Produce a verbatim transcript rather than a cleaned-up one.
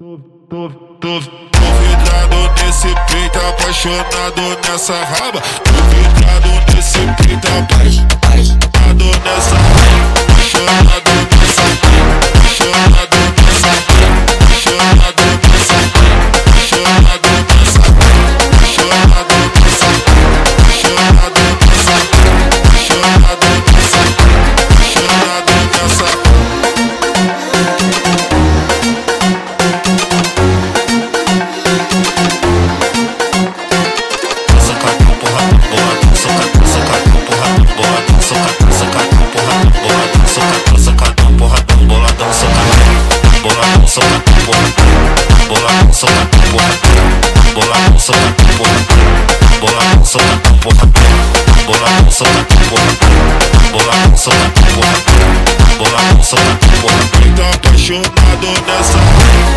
Tô, tô, tô, tô vidrado nesse peito, apaixonado nessa raba. Tô vidrado nesse peito, apaixonado nessa raba. Apaixonado nessa raba, apaixonado nessa raba, apaixonado nessa raba, apaixonado nessa raba, apaixonado nessa raba, apaixonado nessa raba, apaixonado nessa raba, apaixonado nessa raba. Apaixonado nessa